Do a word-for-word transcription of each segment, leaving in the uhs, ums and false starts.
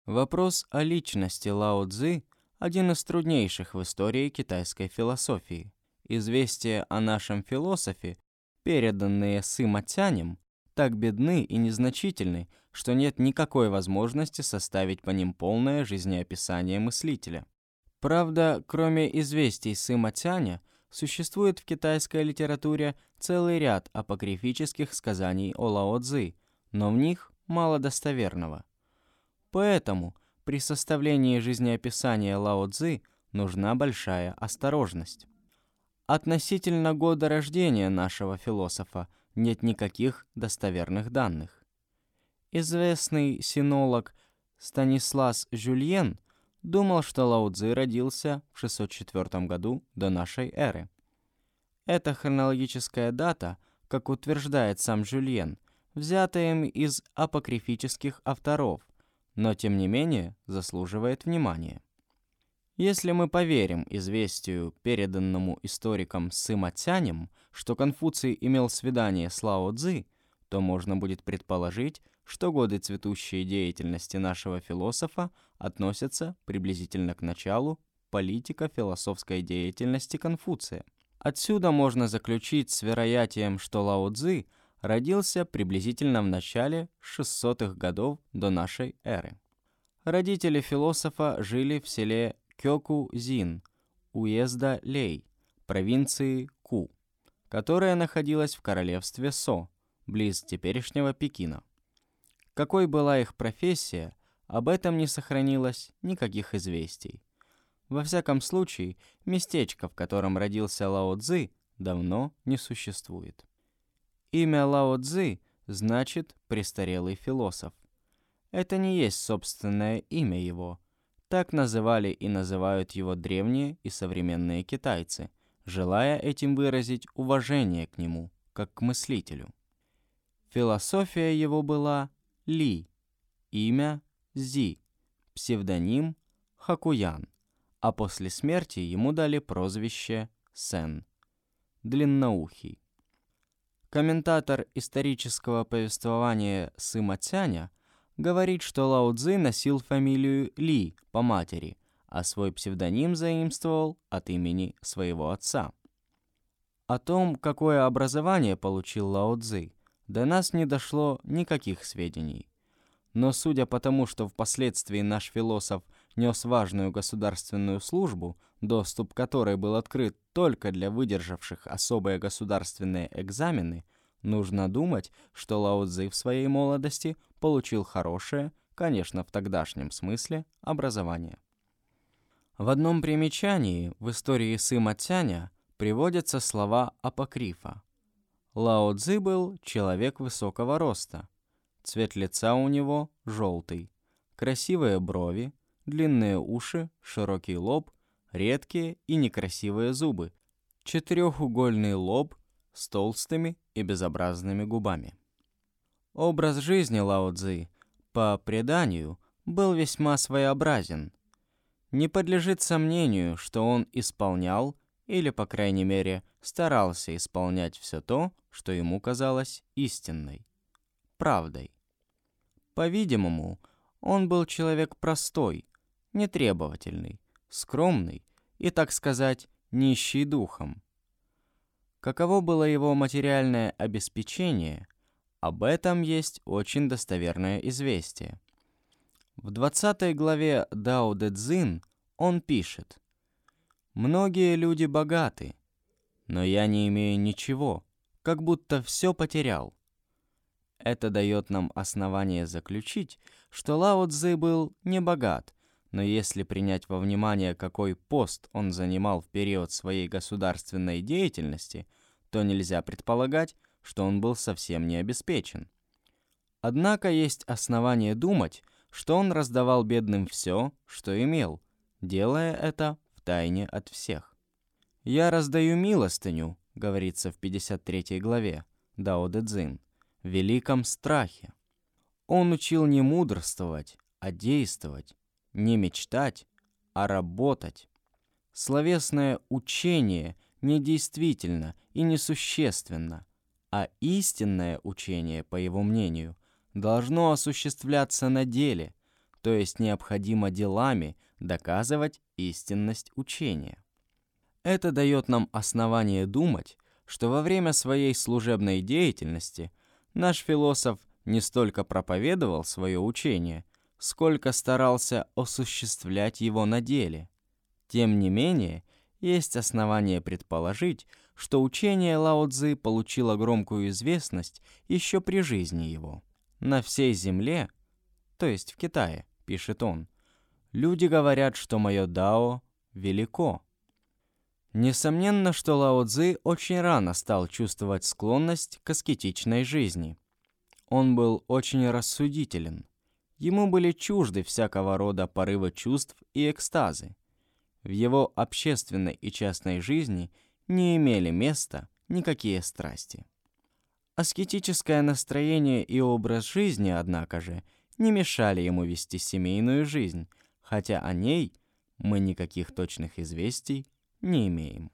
Вопрос о личности Лао Цзы – один из труднейших в истории китайской философии. Известия о нашем философе, переданные Сыма Цянем, так бедны и незначительны, что нет никакой возможности составить по ним полное жизнеописание мыслителя. Правда, кроме известий Сыма Цяня, существует в китайской литературе целый ряд апокрифических сказаний о Лао Цзы, но в них мало достоверного. Поэтому при составлении жизнеописания Лао Цзы нужна большая осторожность. Относительно года рождения нашего философа нет никаких достоверных данных. Известный синолог Станислас Жюльен думал, что Лао Цзы родился в шестьсот четвёртом году до нашей эры. Эта хронологическая дата, как утверждает сам Жюльен, взята им из апокрифических авторов, но тем не менее заслуживает внимания. Если мы поверим известию, переданному историком Сыма Цянем, что Конфуций имел свидание с Лао Цзы, то можно будет предположить, что годы цветущей деятельности нашего философа относятся приблизительно к началу политико-философской деятельности Конфуция. Отсюда можно заключить с вероятием, что Лао Цзы родился приблизительно в начале шестисотых годов до нашей эры. Родители философа жили в селе Кёку-Зин, уезда Лэй, провинции Ку, которая находилась в королевстве Со, близ теперешнего Пекина. Какой была их профессия, об этом не сохранилось никаких известий. Во всяком случае, местечко, в котором родился Лао Цзы, давно не существует. Имя Лао Цзы значит «престарелый философ». Это не есть собственное имя его. Так называли и называют его древние и современные китайцы, желая этим выразить уважение к нему, как к мыслителю. Философия его была Ли, имя Зи, псевдоним Хакуян, а после смерти ему дали прозвище Сен, длинноухий. Комментатор исторического повествования Сыма Цяня говорит, что Лао Цзы носил фамилию Ли по матери, а свой псевдоним заимствовал от имени своего отца. О том, какое образование получил Лао Цзы, до нас не дошло никаких сведений. Но судя по тому, что впоследствии наш философ нес важную государственную службу, доступ к которой был открыт только для выдержавших особые государственные экзамены, нужно думать, что Лао Цзы в своей молодости получил хорошее, конечно, в тогдашнем смысле, образование. В одном примечании в истории Сыма Цяня приводятся слова апокрифа. Лао Цзы был человек высокого роста. Цвет лица у него желтый, красивые брови, длинные уши, широкий лоб, редкие и некрасивые зубы, четырехугольный лоб с толстыми и безобразными губами. Образ жизни Лао Цзы, по преданию, был весьма своеобразен. Не подлежит сомнению, что он исполнял, или, по крайней мере, старался исполнять все то, что ему казалось истинной, правдой. По-видимому, он был человек простой, нетребовательный, скромный и, так сказать, нищий духом. Каково было его материальное обеспечение, об этом есть очень достоверное известие. В двадцатой главе Дао Дэ Цзин он пишет: «Многие люди богаты, но я не имею ничего, как будто все потерял». Это дает нам основание заключить, что Лао Цзы был не богат, но если принять во внимание, какой пост он занимал в период своей государственной деятельности, то нельзя предполагать, что он был совсем не обеспечен. Однако есть основание думать, что он раздавал бедным все, что имел, делая это втайне от всех. «Я раздаю милостыню», говорится в пятьдесят третьей главе Дао Дэ Цзин, в великом страхе. Он учил не мудрствовать, а действовать, не мечтать, а работать. Словесное учение недействительно и несущественно, а истинное учение, по его мнению, должно осуществляться на деле, то есть необходимо делами доказывать истинность учения. Это дает нам основание думать, что во время своей служебной деятельности наш философ не столько проповедовал свое учение, сколько старался осуществлять его на деле. Тем не менее, есть основания предположить, что учение Лао Цзы получило громкую известность еще при жизни его. «На всей земле, то есть в Китае, — пишет он, — люди говорят, что мое дао велико». Несомненно, что Лао Цзы очень рано стал чувствовать склонность к аскетичной жизни. Он был очень рассудителен. Ему были чужды всякого рода порывы чувств и экстазы. В его общественной и частной жизни не имели места никакие страсти. Аскетическое настроение и образ жизни, однако же, не мешали ему вести семейную жизнь, хотя о ней мы никаких точных известий не имеем.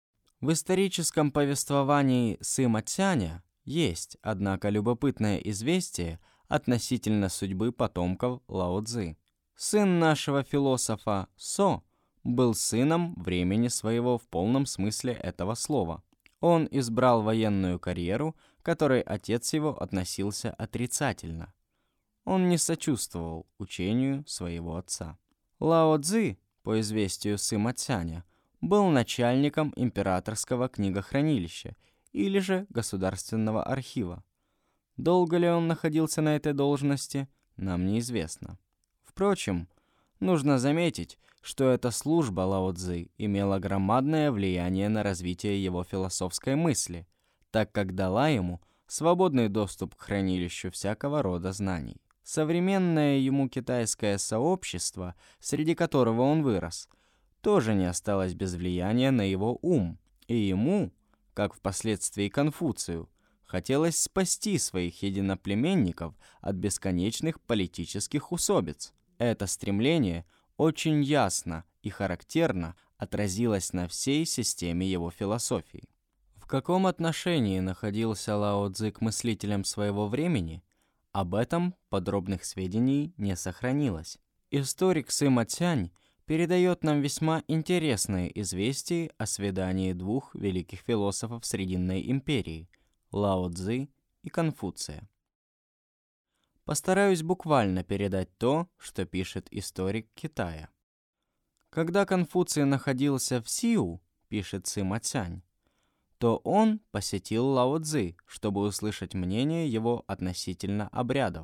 В историческом повествовании Сыма Цяня есть, однако, любопытное известие относительно судьбы потомков Лао Цзы. Сын нашего философа Со был сыном времени своего в полном смысле этого слова. Он избрал военную карьеру, к которой отец его относился отрицательно. Он не сочувствовал учению своего отца. Лао Цзы, по известию Сыма Цяня, был начальником императорского книгохранилища или же государственного архива. Долго ли он находился на этой должности, нам неизвестно. Впрочем, нужно заметить, что эта служба Лао Цзы имела громадное влияние на развитие его философской мысли, так как дала ему свободный доступ к хранилищу всякого рода знаний. Современное ему китайское сообщество, среди которого он вырос, тоже не осталось без влияния на его ум, и ему, как впоследствии Конфуцию, хотелось спасти своих единоплеменников от бесконечных политических усобиц. Это стремление очень ясно и характерно отразилось на всей системе его философии. В каком отношении находился Лао Цзы к мыслителям своего времени, об этом подробных сведений не сохранилось. Историк Сыма Цянь передает нам весьма интересные известия о свидании двух великих философов Срединной империи – Лао Цзы и Конфуция. Постараюсь буквально передать то, что пишет историк Китая. Когда Конфуций находился в Сиу, пишет Сыма Цянь, то он посетил Лао Цзы, чтобы услышать мнение его относительно обрядов.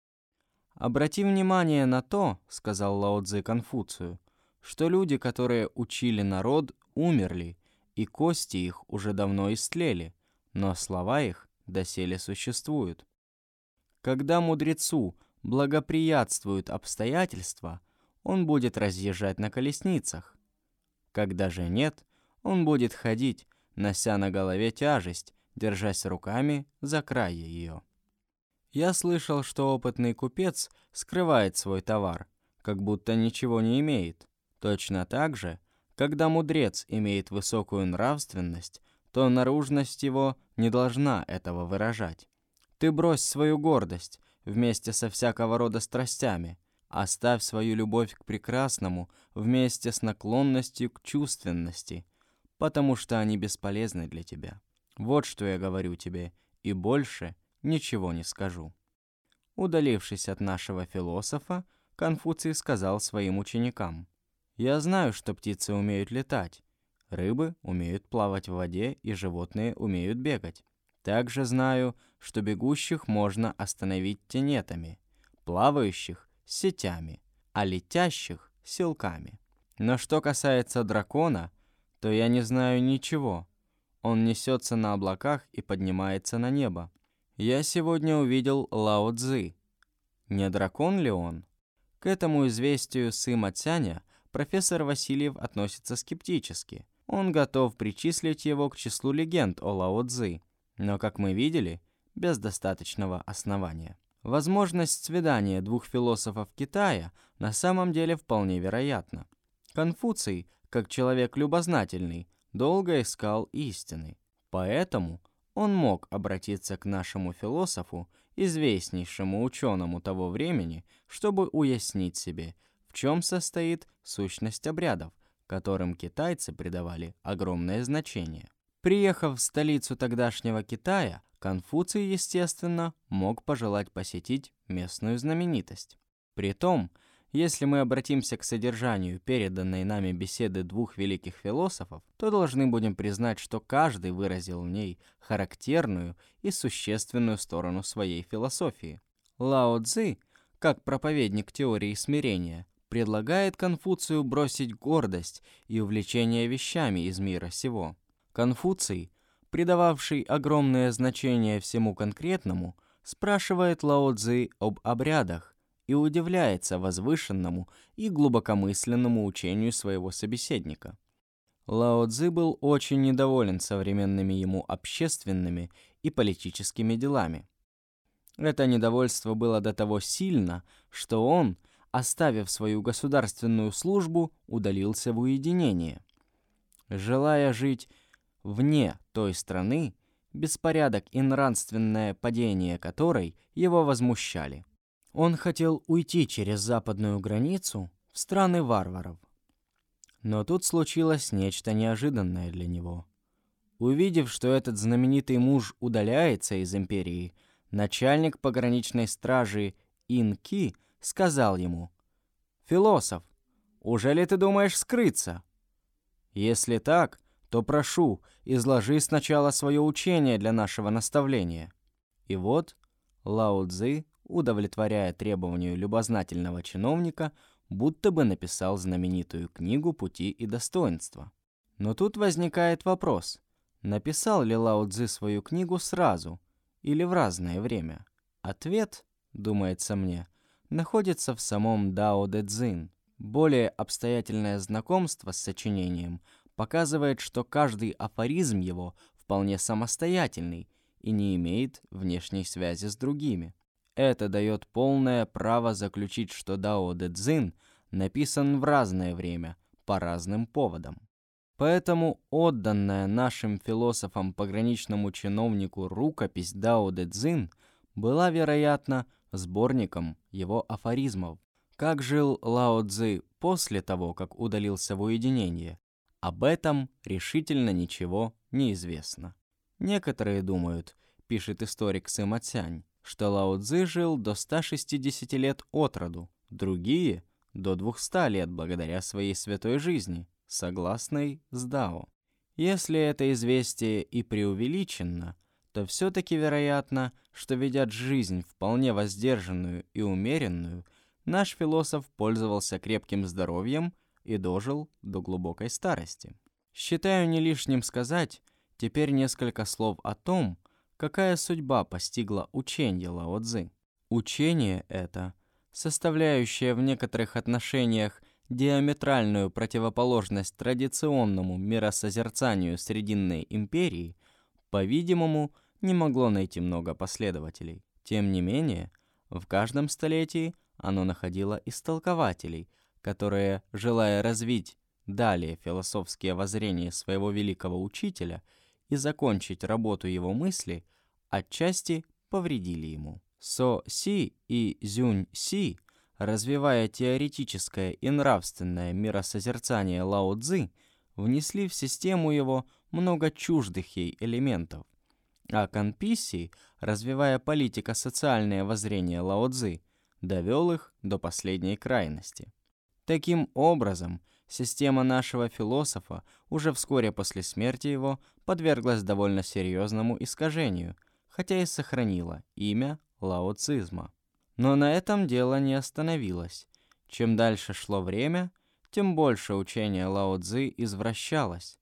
«Обрати внимание на то, — сказал Лао Цзы Конфуцию, — что люди, которые учили народ, умерли, и кости их уже давно истлели, но слова их доселе существуют. Когда мудрецу благоприятствуют обстоятельства, он будет разъезжать на колесницах. Когда же нет, он будет ходить, нося на голове тяжесть, держась руками за край ее. Я слышал, что опытный купец скрывает свой товар, как будто ничего не имеет. Точно так же, когда мудрец имеет высокую нравственность, то наружность его не должна этого выражать. Ты брось свою гордость вместе со всякого рода страстями, оставь свою любовь к прекрасному вместе с наклонностью к чувственности, потому что они бесполезны для тебя. Вот что я говорю тебе, и больше ничего не скажу». Удалившись от нашего философа, Конфуций сказал своим ученикам: «Я знаю, что птицы умеют летать, рыбы умеют плавать в воде и животные умеют бегать. Также знаю, что бегущих можно остановить тенетами, плавающих — сетями, а летящих — силками. Но что касается дракона, то я не знаю ничего. Он несется на облаках и поднимается на небо. Я сегодня увидел Лао Цзы. Не дракон ли он?» К этому известию Сыма Цяня профессор Васильев относится скептически. Он готов причислить его к числу легенд о Лао Цзы, но, как мы видели, без достаточного основания. Возможность свидания двух философов Китая на самом деле вполне вероятна. Конфуций, как человек любознательный, долго искал истины. Поэтому он мог обратиться к нашему философу известнейшему ученому того времени, чтобы уяснить себе, в чем состоит сущность обрядов, которым китайцы придавали огромное значение. Приехав в столицу тогдашнего Китая, Конфуций, естественно, мог пожелать посетить местную знаменитость. Притом, если мы обратимся к содержанию переданной нами беседы двух великих философов, то должны будем признать, что каждый выразил в ней характерную и существенную сторону своей философии. Лао Цзи, как проповедник теории смирения, предлагает Конфуцию бросить гордость и увлечение вещами из мира сего. Конфуций, придававший огромное значение всему конкретному, спрашивает Лао Цзи об обрядах и удивляется возвышенному и глубокомысленному учению своего собеседника. Лао Цзи был очень недоволен современными ему общественными и политическими делами. Это недовольство было до того сильно, что он, оставив свою государственную службу, удалился в уединение. Желая жить вне той страны, беспорядок и нравственное падение которой его возмущали. Он хотел уйти через западную границу в страны варваров. Но тут случилось нечто неожиданное для него. Увидев, что этот знаменитый муж удаляется из империи, начальник пограничной стражи Ин Ки сказал ему: «Философ, уже ли ты думаешь скрыться? Если так, то прошу, изложи сначала свое учение для нашего наставления». И вот Лао Цзи, удовлетворяя требованию любознательного чиновника, будто бы написал знаменитую книгу «Пути и достоинства». Но тут возникает вопрос, написал ли Лао Цзи свою книгу сразу или в разное время? Ответ, думается мне, находится в самом Дао Дэ Цзин. Более обстоятельное знакомство с сочинением показывает, что каждый афоризм его вполне самостоятельный и не имеет внешней связи с другими. Это дает полное право заключить, что Дао Дэ Цзин написан в разное время, по разным поводам. Поэтому отданная нашим философам пограничному чиновнику рукопись Дао Дэ Цзин была, вероятно, сборником его афоризмов. Как жил Лао Цзи после того, как удалился в уединение, об этом решительно ничего не известно. Некоторые думают, пишет историк Сыма Цянь, что Лао Цзи жил до ста шестидесяти лет от роду, другие – до двухсот лет благодаря своей святой жизни, согласной с Дао. Если это известие и преувеличено, то все-таки вероятно, что, ведя жизнь вполне воздержанную и умеренную, наш философ пользовался крепким здоровьем и дожил до глубокой старости. Считаю не лишним сказать теперь несколько слов о том, какая судьба постигла учение Лао Цзи. Учение это, составляющее в некоторых отношениях диаметральную противоположность традиционному миросозерцанию Срединной империи, по-видимому, не могло найти много последователей. Тем не менее, в каждом столетии оно находило истолкователей, которые, желая развить далее философские воззрения своего великого учителя и закончить работу его мысли, отчасти повредили ему. Со Си и Цзюнь Си, развивая теоретическое и нравственное миросозерцание Лао Цзи, внесли в систему его много чуждых ей элементов, а Конфуций, развивая политико-социальное воззрение Лао Цзи, довел их до последней крайности. Таким образом, система нашего философа уже вскоре после смерти его подверглась довольно серьезному искажению, хотя и сохранила имя лаоцизма. Но на этом дело не остановилось. Чем дальше шло время, тем больше учение Лао Цзи извращалось.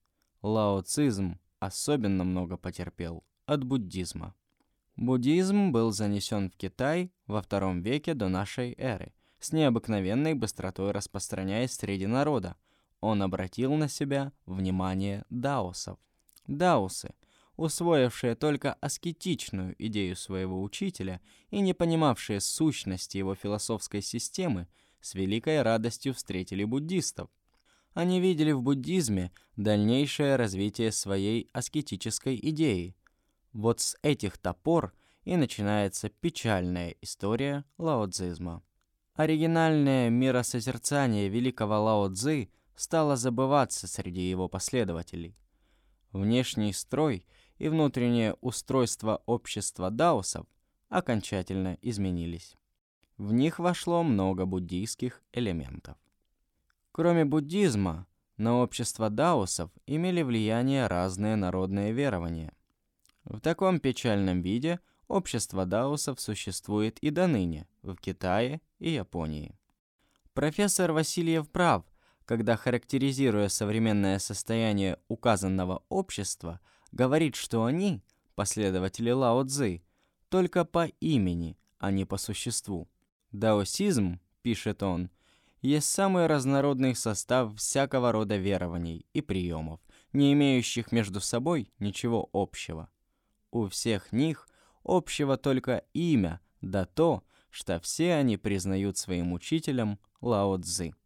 Лаоцизм особенно много потерпел от буддизма. Буддизм был занесен в Китай во втором веке до нашей эры, с необыкновенной быстротой распространяясь среди народа. Он обратил на себя внимание даосов. Даосы, усвоившие только аскетичную идею своего учителя и не понимавшие сущности его философской системы, с великой радостью встретили буддистов. Они видели в буддизме дальнейшее развитие своей аскетической идеи. Вот с этих топор и начинается печальная история лаоцзизма. Оригинальное миросозерцание великого Лао Цзы стало забываться среди его последователей. Внешний строй и внутреннее устройство общества даосов окончательно изменились. В них вошло много буддийских элементов. Кроме буддизма, на общество даосов имели влияние разные народные верования. В таком печальном виде общество даосов существует и доныне в Китае и Японии. Профессор Васильев прав, когда, характеризируя современное состояние указанного общества, говорит, что они, последователи Лао Цзы, только по имени, а не по существу. Даосизм, пишет он, есть самый разнородный состав всякого рода верований и приемов, не имеющих между собой ничего общего. У всех них общего только имя, да то, что все они признают своим учителем Лао Цзы.